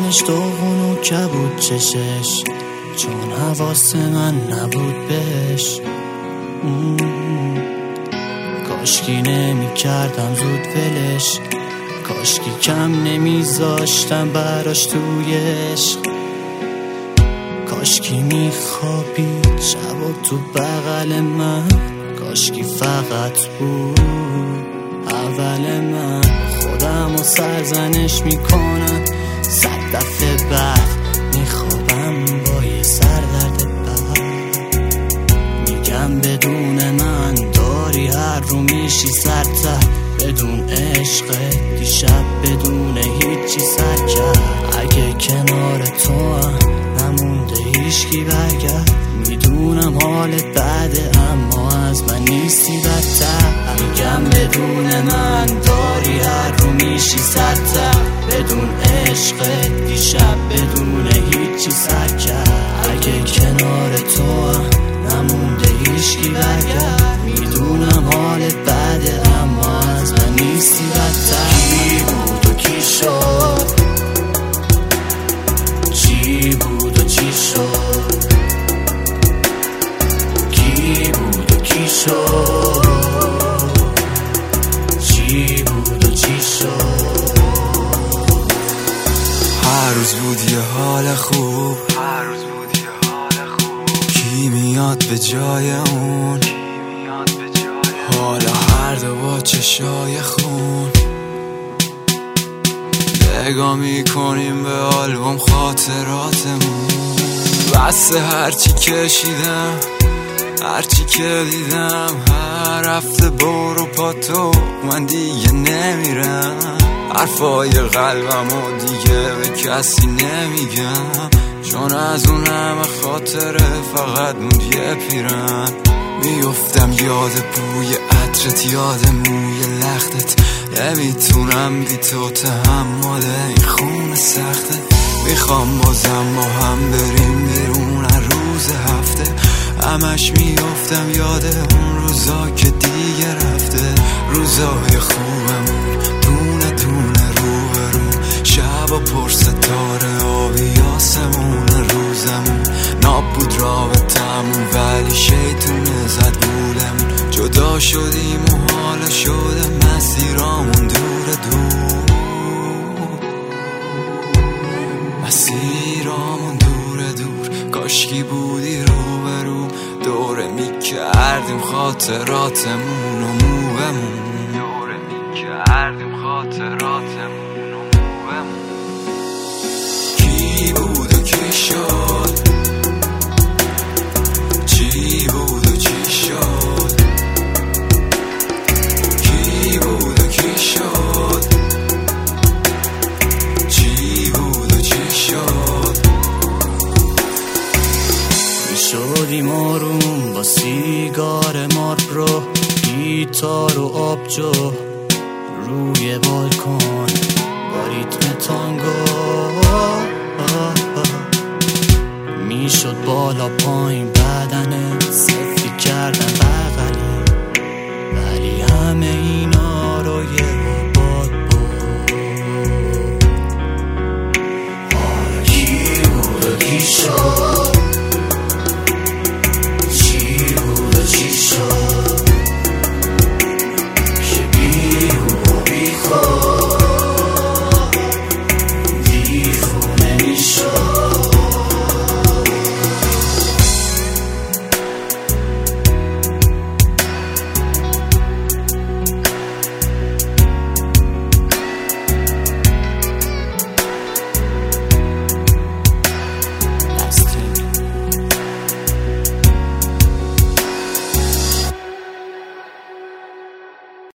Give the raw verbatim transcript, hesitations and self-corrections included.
چشمش داغون و کبود چشش، چون حواس من نبود بهش. کاشکی نمی کردم زود ولش، کاشکی کم نمی زاشتم براش توی عشق. کاشکی می خوابید شب تو بغل من، کاشکی فقط بود اول من. خودم و سرزنش میکنم صد دفعه بعد، میخوابم با یه سردرد بعد. میگم بدون من داری هر رو میشی سرتر، بدون عشق دیشب بدون هیچی سر کرد. اگه کنار تو هم نمونده هیچکی برگرد، میدونم حالت بده اما از من نیستی بدتر. میگم بدون من داری هر رو میشی سرتر، بدون عشق دیشب بدون هیچی سر کرد. اگه کنار تو هم نمونده هیچکی برگرد، میدونم حالت بده اما از من نیستی بدتر. کی بود و کی شد، چی بود و چی شد، کی بود و کی شد، چی بود و چی شد. هر روز بود یه حال خوب، هر روز بود یه حال خوب. کی میاد به جای اون، حالا هر دو با چشای خون. نگاه میکنیم به آلبوم خاطراتمون، بسه هرچی کشیدم هرچی که دیدم. هر هفته برو پاتو من دیگه نمیرم، حرفای قلبم و دیگه به کسی نمیگم، چون از اون همه خاطره فقط موند یه پیرم. میفتم یاد بوی عطرت، یاد موی لختت، نمیتونم بی تو تحمل این خون سخته. میخوام بازم با هم بریم بیرون هر روز هفته، همش میفتم یاد اون روزا که دیگه رفته. روزای خوبمون دونه دونه روبرون، شب و پر ستاره آبی آسمون. روزمون نابود رابطمون ولی شیطونه زد گولمون. جدا شدیم و حالا شده مسیرامون دور دور، مسیرامون دور دور. کاشکی بودی روبرو، دوره میکردیم خاطراتمون و موبمون، دوره میکردیم خاطراتمون و موبمون. کی بود و کی شد، چی بود و چی شد، کی بود و کی شد، چی بود و چی شد. میشدیم آروم با سیگار ماربرو، گیتار و آبجو روی بالکن با ریتم تانگو. میشد بالا پایین